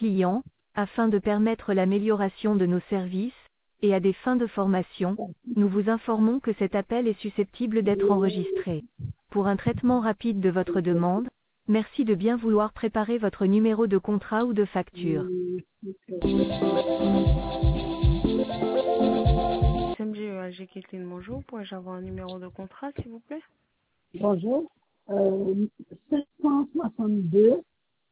clients, afin de permettre l'amélioration de nos services, et à des fins de formation, nous vous informons que cet appel est susceptible d'être enregistré. Pour un traitement rapide de votre demande, merci de bien vouloir préparer votre numéro de contrat ou de facture. SMGEAG Kathleen, bonjour. Pourrais-je avoir un numéro de contrat, s'il vous plaît? Bonjour. 762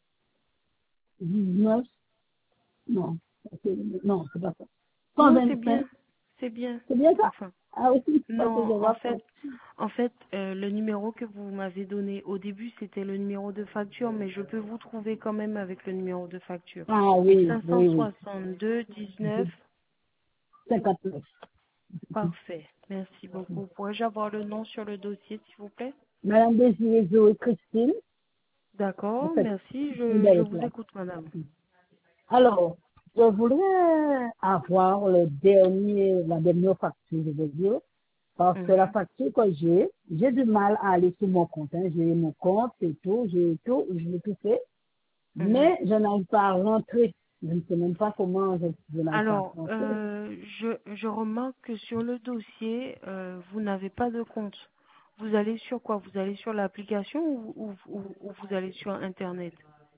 19. Non, non, c'est pas ça. Non, c'est 125. bien. C'est bien. C'est bien ça? Enfin, Ah oui, parce que je non, vois pas. en fait, le numéro que vous m'avez donné au début, c'était le numéro de facture, mais je peux vous trouver quand même avec le numéro de facture. Ah C'est oui, oui, oui. 562 19. 59. Parfait. Merci beaucoup. Pourrais-je avoir le nom sur le dossier, s'il vous plaît? Madame Désirée Zoé Christine. En D'accord, fait, merci. une Je belle vous place. écoute, madame. Alors, je voudrais avoir la dernière facture, je veux dire, parce que la Mhm. facture que j'ai du mal à aller sur mon compte. Hein. J'ai mon compte et tout, j'ai tout, je l'ai tout fait, Mhm. mais je n'arrive pas à rentrer. Je ne sais même pas comment je n'arrive pas à Alors, rentrer. je remarque que sur le dossier, vous n'avez pas de compte. Vous allez sur quoi? Vous allez sur l'application ou vous allez sur Internet?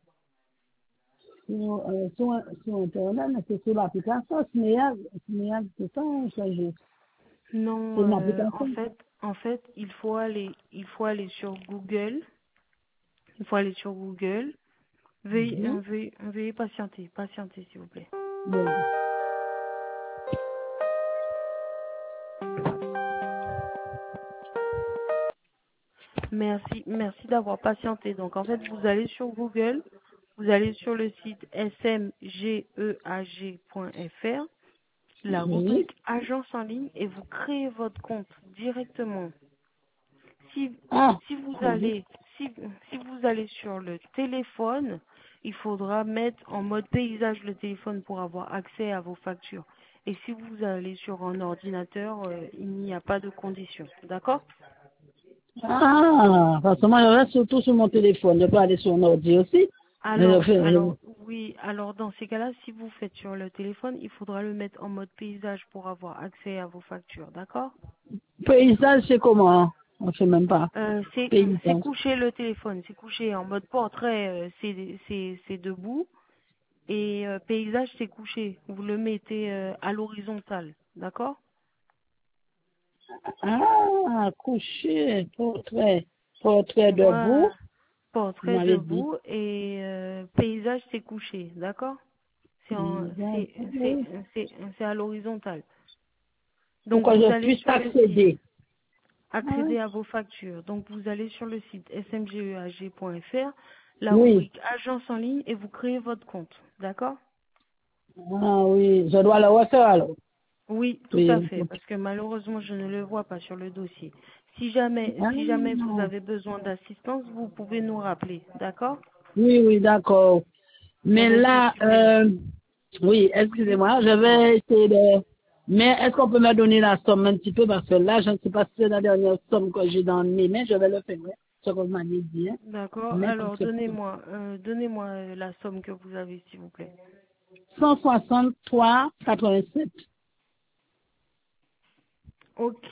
Sur Internet, mais c'est sur l'application, SMEAG, c'est ça, c'est Non, une application. en fait, il faut aller sur Google. Il faut aller sur Google. Mhm. Veuillez patienter, s'il vous plaît. Bon. Merci d'avoir patienté. Donc, en fait, vous allez sur Google, vous allez sur le site smgeag.fr, la Oui. rubrique agence en ligne et vous créez votre compte directement. Si, Ah, si vous mhm. allez, si vous allez sur le téléphone, il faudra mettre en mode paysage le téléphone pour avoir accès à vos factures. Et si vous allez sur un ordinateur, il n'y a pas de condition. D'accord? Ah, parce que moi, je reste surtout sur mon téléphone. Je peux aller sur un ordi aussi. Mais je fais, Oui, alors dans ces cas-là, si vous faites sur le téléphone, il faudra le mettre en mode paysage pour avoir accès à vos factures, d'accord? paysage, c'est comment? On ne sait même pas. C'est Paysage. couché le téléphone, c'est couché en mode portrait, c'est debout, et paysage, c'est couché. Vous le mettez à l'horizontale, d'accord? Ah, coucher, portrait debout, Voilà, vous portrait m'avez dit. debout et paysage, c'est couché, d'accord? Paysage, oui. C'est à l'horizontale. Pour Donc que vous je allez puisse sur le site. accéder. Ah, Accéder à vos factures. Donc, vous allez sur le site smgeag.fr, la oui. rubrique agence en ligne et vous créez votre compte. D'accord? Ah oui, je dois le refaire alors. Oui, tout à Oui. fait, parce que malheureusement, je ne le vois pas sur le dossier. Ah, Si jamais vous avez besoin d'assistance, vous pouvez nous rappeler. D'accord? oui, oui, d'accord. Eh Mais bien, c'est là, super. oui, Oui, excusez-moi, je dites-moi. vais essayer de... Mais est-ce qu'on peut me donner la somme un petit peu? Parce que là, je ne sais pas si c'est la dernière somme que j'ai dans mes mains, je vais le faire, ouais. Ce que vous m'avez dit, hein. D'accord. Mais parce Alors, que donnez-moi la somme que vous avez, s'il vous plaît. 163,87. Ok,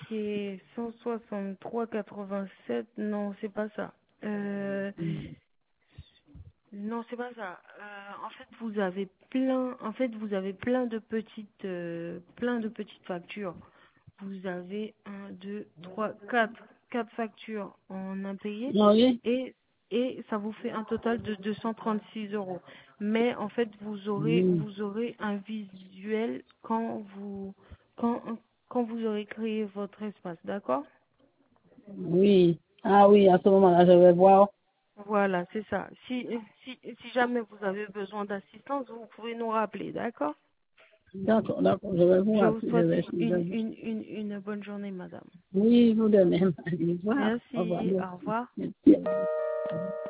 163,87. Non, c'est pas ça. Euh, non, c'est pas ça. En fait, vous avez plein de petites factures. Vous avez un, deux, trois, quatre factures en impayé Oui. et ça vous fait un total de 236 euros. Mais en fait, Mm. vous aurez un visuel quand, quand vous aurez créé votre espace, d'accord? Oui. Ah oui, à ce moment-là, je vais voir. Voilà, c'est ça. Si jamais vous avez besoin d'assistance, vous pouvez nous rappeler, d'accord? D'accord, d'accord, je vais vous Je vous rappeler. souhaite une bonne journée, madame. Oui, vous de même. Allez, au revoir. Au revoir. Merci, au Merci. revoir. Merci.